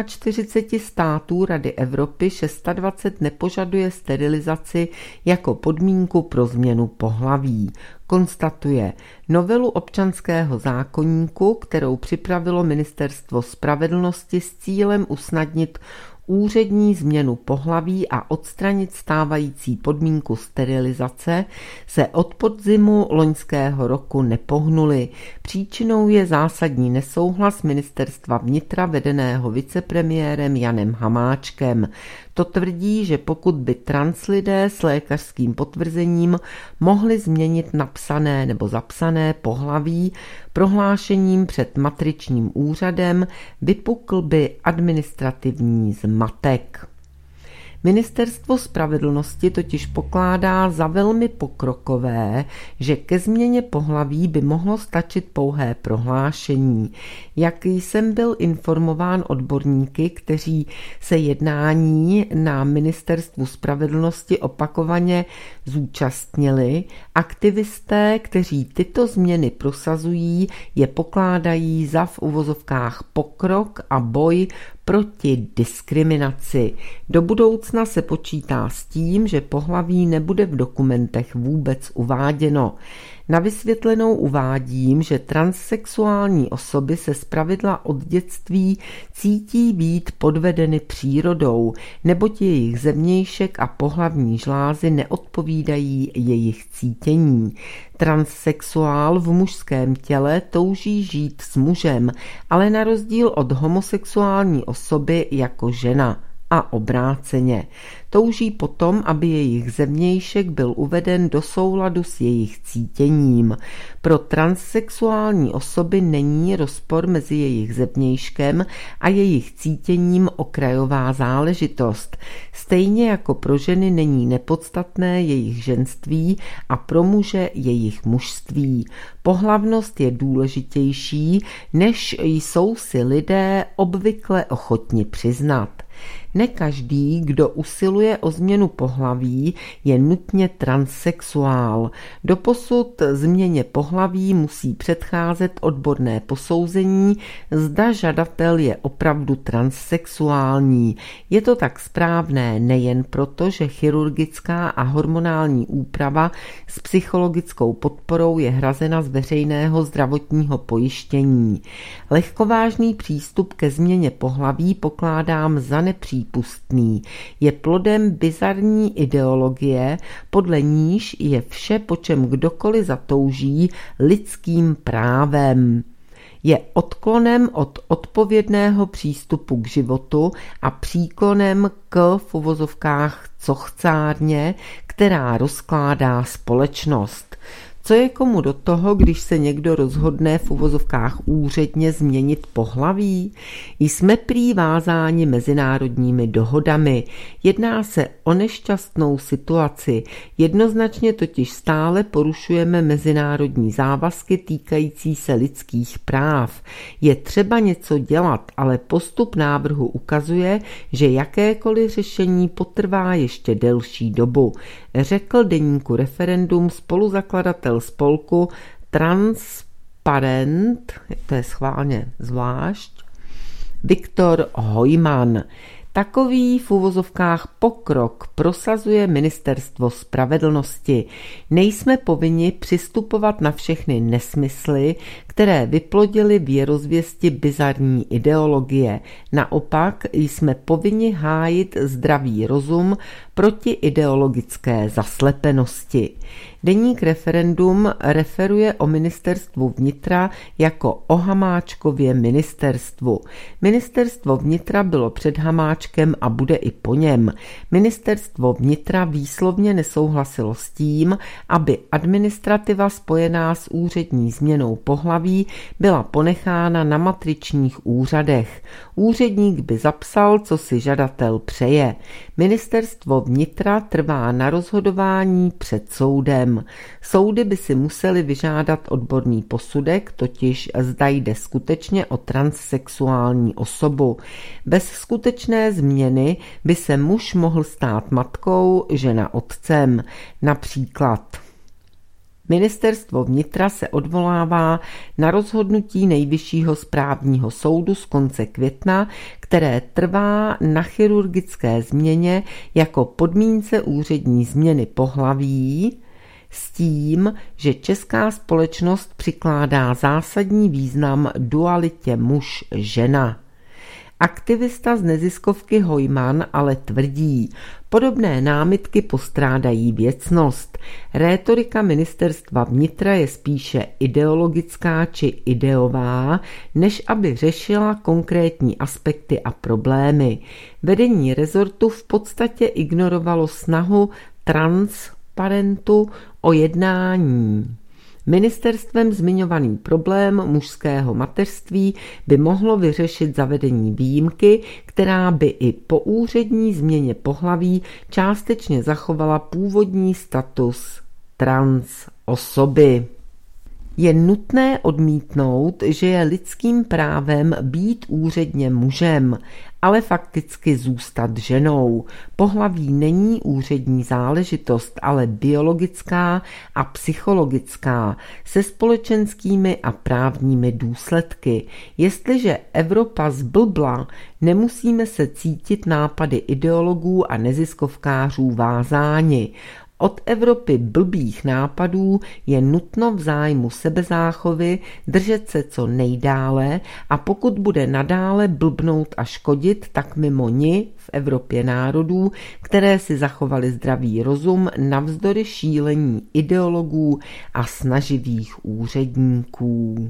47 států Rady Evropy 26 nepožaduje sterilizaci jako podmínku pro změnu pohlaví. Konstatuje novelu občanského zákoníku, kterou připravilo Ministerstvo spravedlnosti s cílem usnadnit úřední změnu pohlaví a odstranit stávající podmínku sterilizace, se od podzimu loňského roku nepohnuly. Příčinou je zásadní nesouhlas Ministerstva vnitra vedeného vicepremiérem Janem Hamáčkem. To tvrdí, že pokud by translidé s lékařským potvrzením mohli změnit napsané nebo zapsané pohlaví, prohlášením před matričním úřadem vypukl by administrativní zmatek. Ministerstvo spravedlnosti totiž pokládá za velmi pokrokové, že ke změně pohlaví by mohlo stačit pouhé prohlášení. Jak jsem byl informován odborníky, kteří se jednání na Ministerstvu spravedlnosti opakovaně zúčastnili, aktivisté, kteří tyto změny prosazují, je pokládají za v uvozovkách pokrok a boj proti diskriminaci. Do budoucna se počítá s tím, že pohlaví nebude v dokumentech vůbec uváděno. Na vysvětlenou uvádím, že transsexuální osoby se zpravidla od dětství cítí být podvedeny přírodou, neboť jejich zevnějšek a pohlavní žlázy neodpovídají jejich cítění. Transsexuál v mužském těle touží žít s mužem, ale na rozdíl od homosexuální osoby jako žena. A obráceně. Touží potom, aby jejich zevnějšek byl uveden do souladu s jejich cítěním. Pro transsexuální osoby není rozpor mezi jejich zevnějškem a jejich cítěním okrajová záležitost. Stejně jako pro ženy není nepodstatné jejich ženství a pro muže jejich mužství. Pohlavnost je důležitější, než jsou si lidé obvykle ochotni přiznat. Ne každý, kdo usiluje o změnu pohlaví, je nutně transsexuál. Doposud změně pohlaví musí předcházet odborné posouzení, zda žadatel je opravdu transsexuální. Je to tak správné nejen proto, že chirurgická a hormonální úprava s psychologickou podporou je hrazena z veřejného zdravotního pojištění. Lehkovážný přístup ke změně pohlaví pokládám za nepřípustný. Je plodem bizarní ideologie, podle níž je vše, po čem kdokoliv zatouží, lidským právem. Je odklonem od odpovědného přístupu k životu a příklonem k v uvozovkách cochcárně, která rozkládá společnost. Co je komu do toho, když se někdo rozhodne v uvozovkách úředně změnit pohlaví? Jsme prý vázáni mezinárodními dohodami. Jedná se o nešťastnou situaci. Jednoznačně totiž stále porušujeme mezinárodní závazky týkající se lidských práv. Je třeba něco dělat, ale postup návrhu ukazuje, že jakékoliv řešení potrvá ještě delší dobu, řekl deníku Referendum spoluzakladatel spolku Transparent, to je schválně zvlášť, Viktor Hojman. Takový v uvozovkách pokrok prosazuje Ministerstvo spravedlnosti. Nejsme povinni přistupovat na všechny nesmysly, které vyplodily věrozvěsti bizarní ideologie. Naopak jsme povinni hájit zdravý rozum proti ideologické zaslepenosti. Deník Referendum referuje o ministerstvu vnitra jako o Hamáčkově ministerstvu. Ministerstvo vnitra bylo před Hamáčkem a bude i po něm. Ministerstvo vnitra výslovně nesouhlasilo s tím, aby administrativa spojená s úřední změnou pohlaví byla ponechána na matričních úřadech. Úředník by zapsal, co si žadatel přeje. Ministerstvo vnitra trvá na rozhodování před soudem. Soudy by si museli vyžádat odborný posudek, totiž zda jde skutečně o transsexuální osobu. Bez skutečné změny by se muž mohl stát matkou, žena otcem. Například Ministerstvo vnitra se odvolává na rozhodnutí Nejvyššího správního soudu z konce května, které trvá na chirurgické změně jako podmínce úřední změny pohlaví, s tím, že česká společnost přikládá zásadní význam dualitě muž-žena. Aktivista z neziskovky Hojman ale tvrdí, podobné námitky postrádají věcnost. Rétorika ministerstva vnitra je spíše ideologická či ideová, než aby řešila konkrétní aspekty a problémy. Vedení rezortu v podstatě ignorovalo snahu transparentu o jednání. Ministerstvem zmiňovaný problém mužského mateřství by mohlo vyřešit zavedení výjimky, která by i po úřední změně pohlaví částečně zachovala původní status trans osoby. Je nutné odmítnout, že je lidským právem být úředně mužem, ale fakticky zůstat ženou. Pohlaví není úřední záležitost, ale biologická a psychologická, se společenskými a právními důsledky. Jestliže Evropa zblbla, nemusíme se cítit nápady ideologů a neziskovkářů vázáni. Od Evropy blbých nápadů je nutno v zájmu sebezáchovy držet se co nejdále a pokud bude nadále blbnout a škodit, tak mimo ni v Evropě národů, které si zachovali zdravý rozum navzdory šílení ideologů a snaživých úředníků.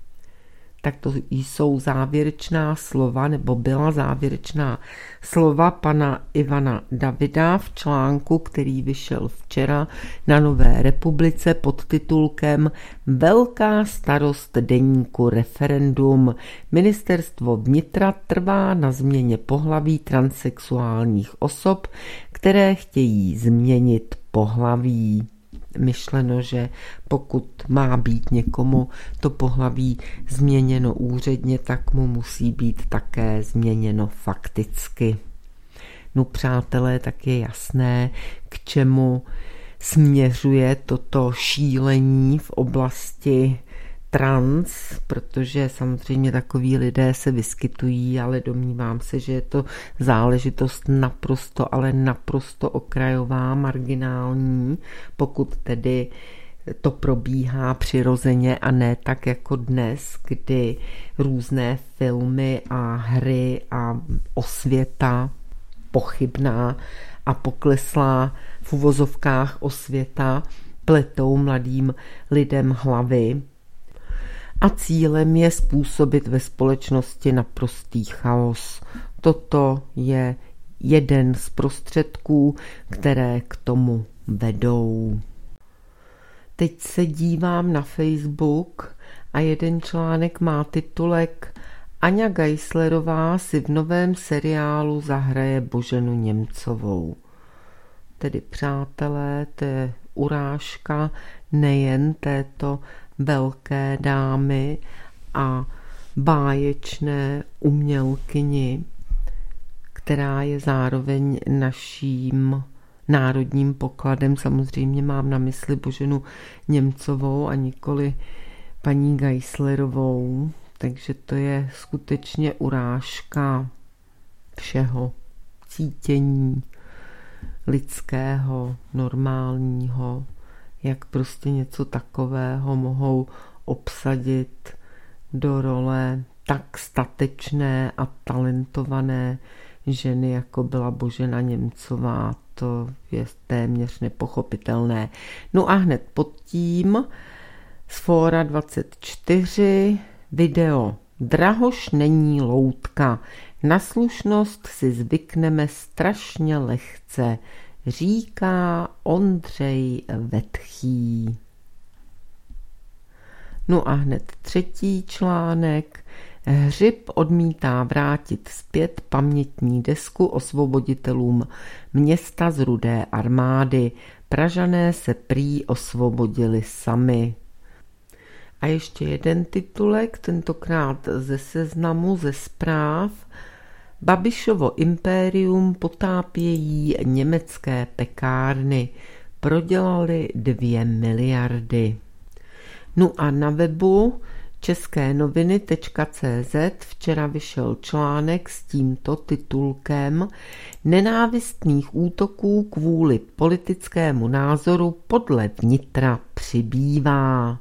Tak to jsou závěrečná slova, nebo byla závěrečná slova pana Ivana Davida v článku, který vyšel včera na Nové republice pod titulkem Velká starost deníku Referendum. Ministerstvo vnitra trvá na změně pohlaví transsexuálních osob, které chtějí změnit pohlaví. Myšleno, že pokud má být někomu to pohlaví změněno úředně, tak mu musí být také změněno fakticky. No přátelé, tak je jasné, k čemu směřuje toto šílení v oblasti trans, protože samozřejmě takoví lidé se vyskytují, ale domnívám se, že je to záležitost naprosto, ale naprosto okrajová, marginální, pokud tedy to probíhá přirozeně a ne tak jako dnes, kdy různé filmy a hry a osvěta pochybná a pokleslá v uvozovkách osvěta pletou mladým lidem hlavy. A cílem je způsobit ve společnosti naprostý chaos. Toto je jeden z prostředků, které k tomu vedou. Teď se dívám na Facebook a jeden článek má titulek Aňa Geislerová si v novém seriálu zahraje Boženu Němcovou. Tedy přátelé, to je urážka nejen této velké dámy a báječné umělkyni, která je zároveň naším národním pokladem. Samozřejmě mám na mysli Boženu Němcovou a nikoli paní Geislerovou, takže to je skutečně urážka všeho cítění lidského, normálního, jak prostě něco takového mohou obsadit do role tak statečné a talentované ženy, jako byla Božena Němcová. To je téměř nepochopitelné. No a hned pod tím z Fóra 24 video Drahoš není loutka. Na slušnost si zvykneme strašně lehce, říká Ondřej Vetchý. No a hned třetí článek. Hřib odmítá vrátit zpět pamětní desku osvoboditelům města z Rudé armády. Pražané se prý osvobodili sami. A ještě jeden titulek, tentokrát ze Seznamu, ze Zpráv. Babišovo impérium potápějí německé pekárny. Prodělali 2 miliardy. No a na webu českénoviny.cz včera vyšel článek s tímto titulkem Nenávistných útoků kvůli politickému názoru podle vnitra přibývá.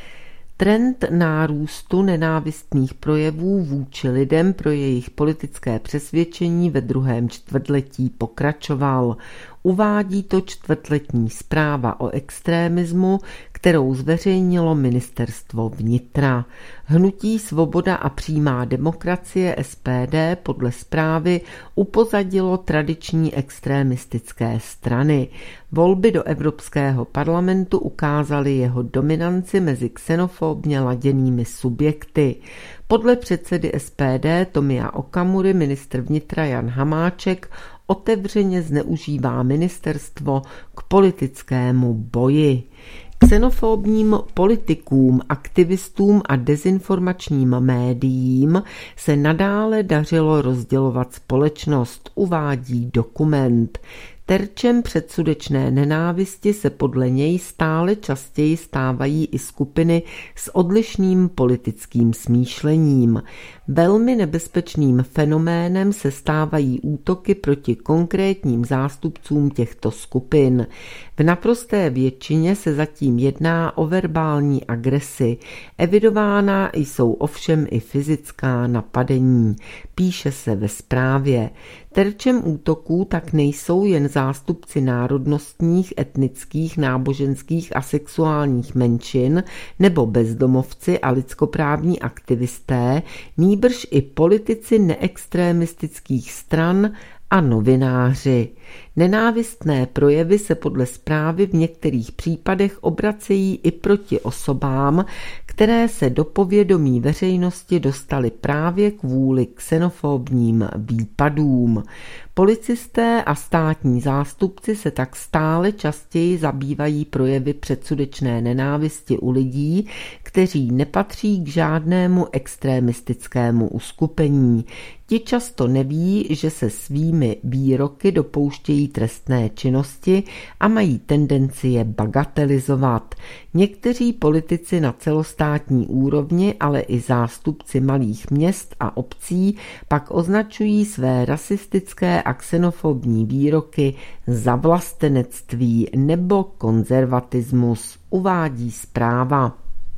Trend nárůstu nenávistných projevů vůči lidem pro jejich politické přesvědčení ve druhém čtvrtletí pokračoval. Uvádí to čtvrtletní zpráva o extremismu, kterou zveřejnilo Ministerstvo vnitra. Hnutí Svoboda a přímá demokracie SPD podle zprávy upozadilo tradiční extremistické strany. Volby do Evropského parlamentu ukázaly jeho dominanci mezi xenofobně laděnými subjekty. Podle předsedy SPD Tomia Okamury ministr vnitra Jan Hamáček otevřeně zneužívá ministerstvo k politickému boji. Xenofobním politikům, aktivistům a dezinformačním médiím se nadále dařilo rozdělovat společnost, uvádí Dokument. Terčem předsudečné nenávisti se podle něj stále častěji stávají i skupiny s odlišným politickým smýšlením. Velmi nebezpečným fenoménem se stávají útoky proti konkrétním zástupcům těchto skupin. V naprosté většině se zatím jedná o verbální agresi. Evidována jsou ovšem i fyzická napadení. Píše se ve zprávě. Terčem útoků tak nejsou jen zástupci národnostních, etnických, náboženských a sexuálních menšin nebo bezdomovci a lidskoprávní aktivisté, nýbrž i politici neextremistických stran a novináři. Nenávistné projevy se podle zprávy v některých případech obracejí i proti osobám, které se do povědomí veřejnosti dostaly právě kvůli xenofobním výpadům. Policisté a státní zástupci se tak stále častěji zabývají projevy předsudečné nenávisti u lidí, kteří nepatří k žádnému extremistickému uskupení. Ti často neví, že se svými výroky dopouštějí trestné činnosti a mají tendenci je bagatelizovat. Někteří politici na celostátní úrovni, ale i zástupci malých měst a obcí pak označují své rasistické a xenofobní výroky za vlastenectví nebo konzervatismus, uvádí zpráva.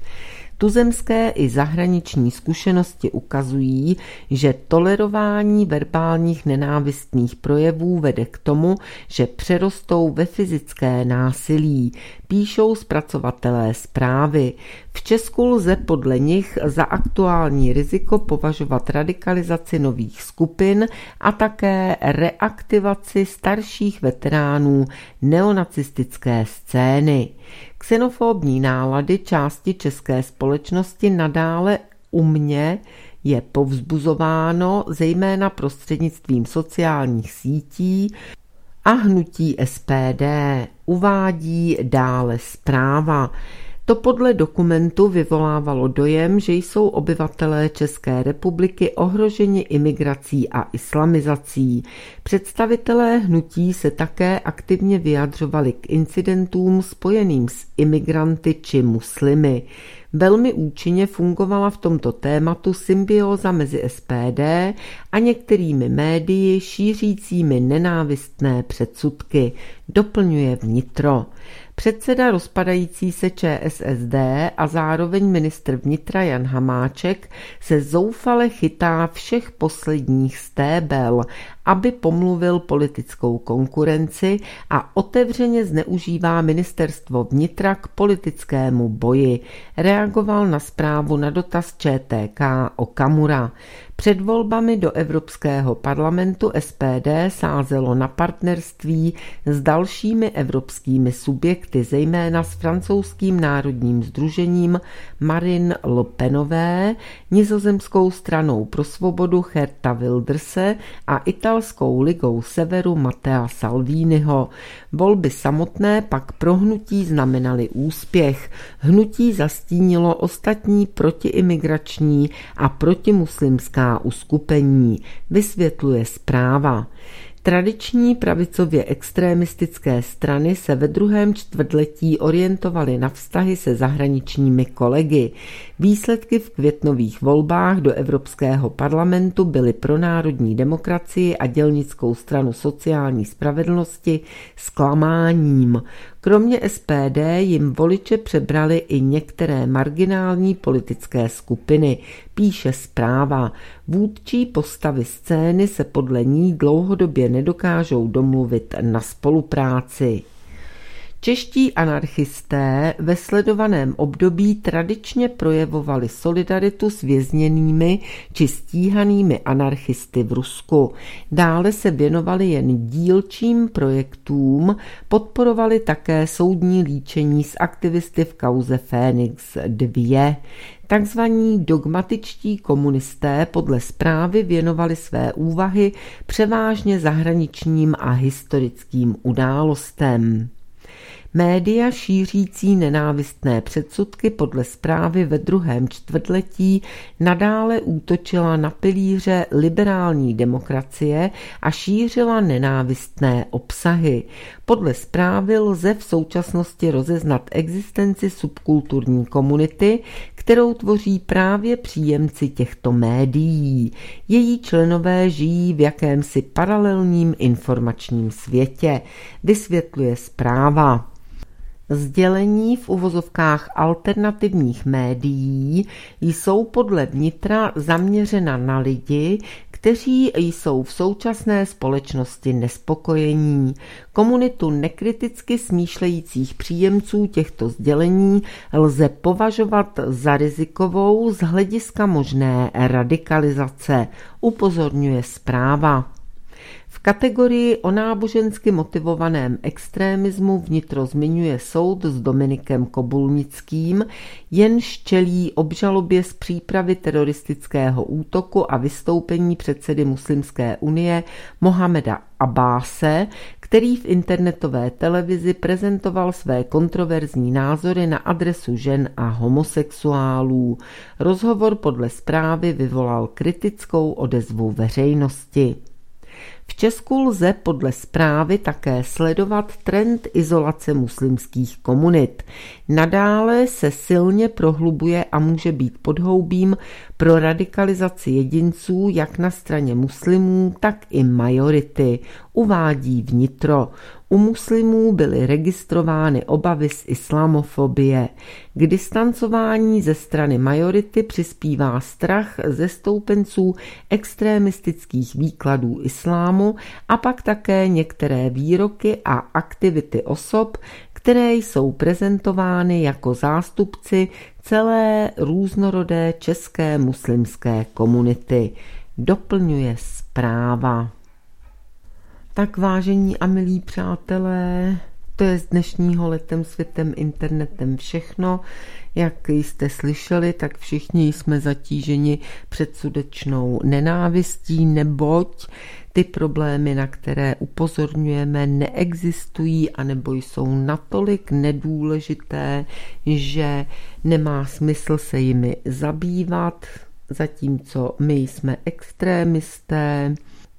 Tuzemské i zahraniční zkušenosti ukazují, že tolerování verbálních nenávistných projevů vede k tomu, že přerostou ve fyzické násilí, píšou zpracovatelé zprávy. V Česku lze podle nich za aktuální riziko považovat radikalizaci nových skupin a také reaktivaci starších veteránů neonacistické scény. Xenofobní nálady části české společnosti nadále umě je povzbuzováno zejména prostřednictvím sociálních sítí a hnutí SPD, uvádí dále zpráva. To podle Dokumentu vyvolávalo dojem, že jsou obyvatelé České republiky ohroženi imigrací a islamizací. Představitelé hnutí se také aktivně vyjadřovali k incidentům spojeným s imigranty či muslimy. Velmi účinně fungovala v tomto tématu symbióza mezi SPD a některými médii šířícími nenávistné předsudky, doplňuje Vnitro. Předseda rozpadající se ČSSD a zároveň ministr vnitra Jan Hamáček se zoufale chytá všech posledních stébel, aby pomluvil politickou konkurenci a otevřeně zneužívá ministerstvo vnitra k politickému boji. Reagoval na zprávu na dotaz ČTK Okamura. Před volbami do Evropského parlamentu SPD sázelo na partnerství s dalšími evropskými subjekty, zejména s francouzským národním sdružením Marine Le Penové, nizozemskou stranou pro svobodu Geerta Wilderse a italskou ligou severu Mattea Salviniho. Volby samotné pak pro hnutí znamenaly úspěch. Hnutí zastínilo ostatní protiimigrační a protimuslimská uskupení, vysvětluje zpráva. Tradiční pravicově extremistické strany se ve druhém čtvrtletí orientovaly na vztahy se zahraničními kolegy. Výsledky v květnových volbách do Evropského parlamentu byly pro národní demokracii a dělnickou stranu sociální spravedlnosti zklamáním. Kromě SPD jim voliče přebrali i některé marginální politické skupiny, píše zpráva. Vůdčí postavy scény se podle ní dlouhodobě nedokážou domluvit na spolupráci. Čeští anarchisté ve sledovaném období tradičně projevovali solidaritu s vězněnými či stíhanými anarchisty v Rusku. Dále se věnovali jen dílčím projektům, podporovali také soudní líčení s aktivisty v kauze Fénix 2. Takzvaní dogmatičtí komunisté podle zprávy věnovali své úvahy převážně zahraničním a historickým událostem. Média šířící nenávistné předsudky podle zprávy ve druhém čtvrtletí nadále útočila na pilíře liberální demokracie a šířila nenávistné obsahy. Podle zprávy lze v současnosti rozeznat existenci subkulturní komunity, kterou tvoří právě příjemci těchto médií. Její členové žijí v jakémsi paralelním informačním světě, vysvětluje zpráva. Sdělení v uvozovkách alternativních médií jsou podle Vnitra zaměřena na lidi, kteří jsou v současné společnosti nespokojení. Komunitu nekriticky smýšlejících příjemců těchto sdělení lze považovat za rizikovou z hlediska možné radikalizace, upozorňuje zpráva. V kategorii o nábožensky motivovaném extremismu Vnitro zmiňuje soud s Dominikem Kobulnickým, jenž čelí obžalobě z přípravy teroristického útoku a vystoupení předsedy Muslimské unie Mohameda Abbáse, který v internetové televizi prezentoval své kontroverzní názory na adresu žen a homosexuálů. Rozhovor podle zprávy vyvolal kritickou odezvu veřejnosti. V Česku lze podle zprávy také sledovat trend izolace muslimských komunit. Nadále se silně prohlubuje a může být podhoubím pro radikalizaci jedinců jak na straně muslimů, tak i majority, uvádí Vnitro. U muslimů byly registrovány obavy z islamofobie. K distancování ze strany majority přispívá strach ze stoupenců extremistických výkladů islámu a pak také některé výroky a aktivity osob, které jsou prezentovány jako zástupci celé různorodé české muslimské komunity, doplňuje zpráva. Tak vážení a milí přátelé, to je z dnešního Letem světem internetem všechno. Jak jste slyšeli, tak všichni jsme zatíženi předsudečnou nenávistí, neboť ty problémy, na které upozorňujeme, neexistují anebo jsou natolik nedůležité, že nemá smysl se jimi zabývat, zatímco my jsme extrémisté,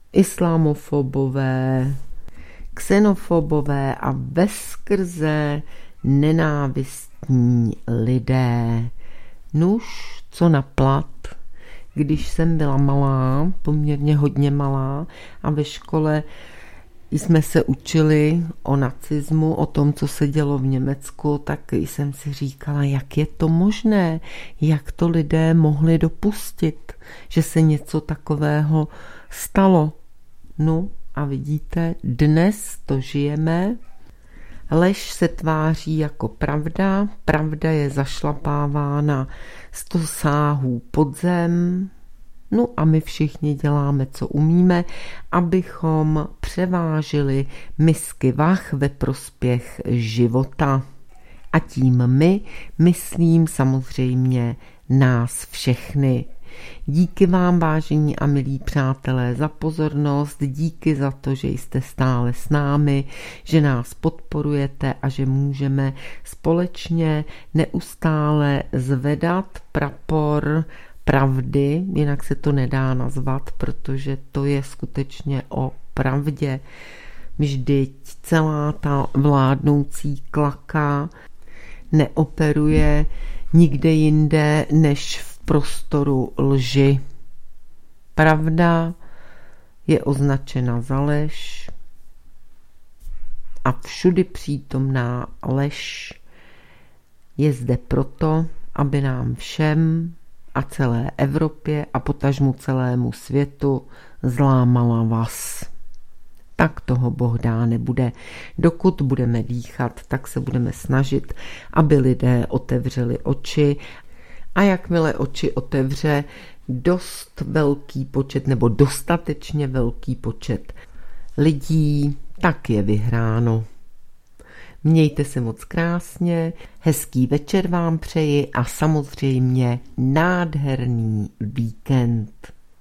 islamofobové, xenofobové a veskrze nenávistní lidé. Nuž, co na plat, když jsem byla malá, poměrně hodně malá a ve škole jsme se učili o nacismu, o tom, co se dělo v Německu, tak jsem si říkala, jak je to možné, jak to lidé mohli dopustit, že se něco takového stalo. No a vidíte, dnes to žijeme, lež se tváří jako pravda, pravda je zašlapávána 100 sáhů pod zem, no a my všichni děláme, co umíme, abychom převážili misky vah ve prospěch života. A tím my myslím samozřejmě nás všechny. Díky vám, vážení a milí přátelé, za pozornost, díky za to, že jste stále s námi, že nás podporujete a že můžeme společně neustále zvedat prapor pravdy, jinak se to nedá nazvat, protože to je skutečně o pravdě. Vždyť celá ta vládnoucí klaka neoperuje nikde jinde než v prostoru lži. Pravda je označena za lež a všudy přítomná lež je zde proto, aby nám všem a celé Evropě a potažmu celému světu zlámala vaz. Tak toho Bůh dá nebude. Dokud budeme dýchat, tak se budeme snažit, aby lidé otevřeli oči a jakmile oči otevře dost velký počet nebo dostatečně velký počet lidí, tak je vyhráno. Mějte se moc krásně, hezký večer vám přeji a samozřejmě nádherný víkend.